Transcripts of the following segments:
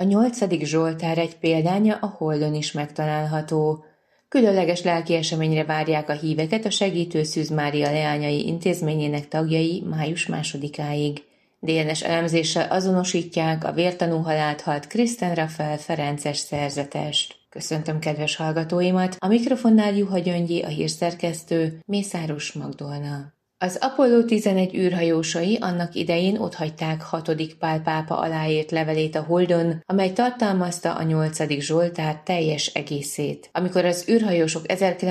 A 8. Zsoltár egy példánya a Holdon is megtalálható. Különleges lelki eseményre várják a híveket a Segítő Szűz Mária Leányai Intézményének tagjai május 2-áig. DNS elemzéssel azonosítják a vértanú halált halt Kristen Rafael ferences szerzetest. Köszöntöm kedves hallgatóimat, a mikrofonnál Juha Gyöngyi, a hírszerkesztő, Mészáros Magdolna. Az Apollo 11 űrhajósai annak idején otthagyták 6. Pál pápa aláírt levelét a Holdon, amely tartalmazta a 8. Zsoltár teljes egészét. Amikor az űrhajósok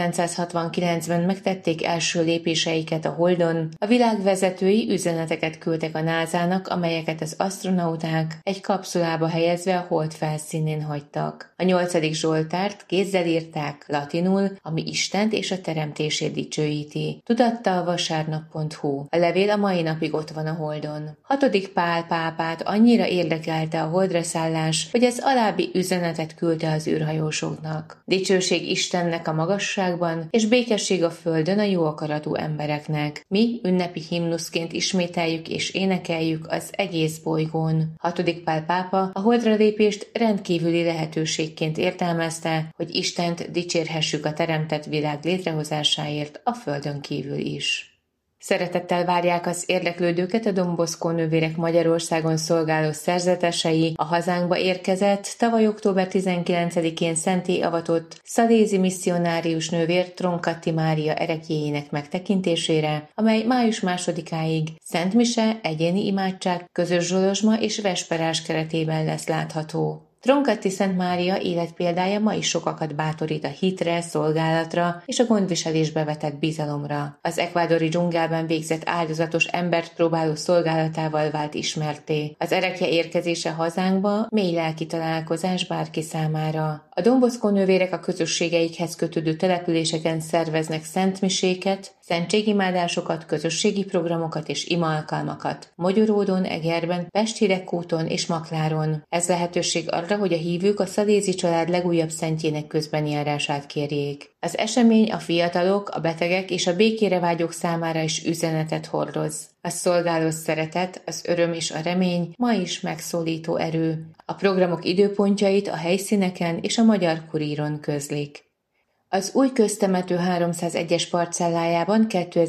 1969-ben megtették első lépéseiket a Holdon, a világ vezetői üzeneteket küldtek a NASA-nak, amelyeket az asztronauták egy kapszulába helyezve a Hold felszínén hagytak. A 8. Zsoltárt kézzel írták latinul, ami Istent és a teremtését dicsőíti. Tudattal vasárnap. A levél a mai napig ott van a Holdon. 6. Pál pápát annyira érdekelte a Holdra szállás, hogy az alábbi üzenetet küldte az űrhajósoknak. Dicsőség Istennek a magasságban, és békesség a földön a jó akaratú embereknek. Mi ünnepi himnuszként ismételjük és énekeljük az egész bolygón. 6. Pál pápa a Holdra lépést rendkívüli lehetőségként értelmezte, hogy Istent dicsérhessük a teremtett világ létrehozásáért a földön kívül is. Szeretettel várják az érdeklődőket a Don Bosco nővérek Magyarországon szolgáló szerzetesei, a hazánkba érkezett, tavaly október 19-én szentté avatott szalézi misszionárius nővér Troncatti Mária ereklyéjének megtekintésére, amely május 2-áig Szent Mise, egyéni imádság, közös zsolozsma és vesperás keretében lesz látható. Troncatti Szent Mária életpéldája ma is sokakat bátorít a hitre, szolgálatra és a gondviselésbe vetett bizalomra. Az ekvádori dzsungelben végzett áldozatos embert próbáló szolgálatával vált ismertté. Az erekje érkezése hazánkba mély lelki találkozás bárki számára. A Don Bosco nővérek a közösségeikhez kötődő településeken szerveznek szentmiséket, szentségimádásokat, közösségi programokat és imaalkalmakat. Mogyoródon, Egerben, Pest-Hidegkúton és Makláron. Ez lehetőség arra, hogy a hívők a szalézi család legújabb szentjének közbenjárását kérjék. Az esemény a fiatalok, a betegek és a békére vágyók számára is üzenetet hordoz. A szolgáló szeretet, az öröm és a remény ma is megszólító erő. A programok időpontjait a helyszíneken és a Magyar Kuríron közlik. Az új köztemető 301-es parcellájában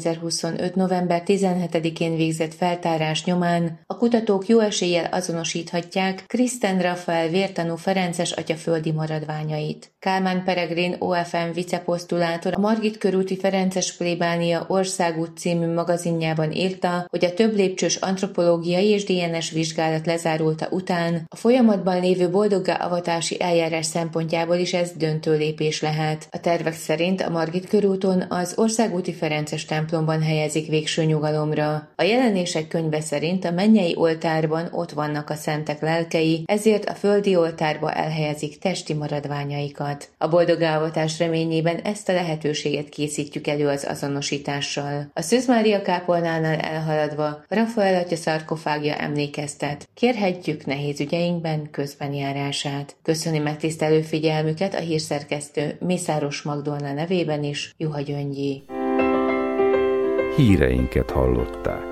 2025. november 17-én végzett feltárás nyomán a kutatók jó eséllyel azonosíthatják Kristen Rafael vértanú ferences atyaföldi maradványait. Kálmán Peregrin OFM viceposztulátor a Margit körúti Ferences plébánia Országút című magazinjában írta, hogy a több lépcsős antropológiai és DNS vizsgálat lezárulta után a folyamatban lévő boldoggá avatási eljárás szempontjából is ez döntő lépés lehet. A tervek szerint a Margit körúton az Országúti Ferences templomban helyezik végső nyugalomra. A jelenések könyve szerint a mennyei oltárban ott vannak a szentek lelkei, ezért a földi oltárba elhelyezik testi maradványaikat. A boldogávatás reményében ezt a lehetőséget készítjük elő az azonosítással. A Szűz Mária kápolnánál elhaladva Rafael atya szarkofágja emlékeztet. Kérhetjük nehéz ügyeinkben közbenjárását. Köszöni megtisztelő figyelmüket a hírszerkesztő Mészáros Magdolna nevében is, Juha Gyöngyi. Híreinket hallották.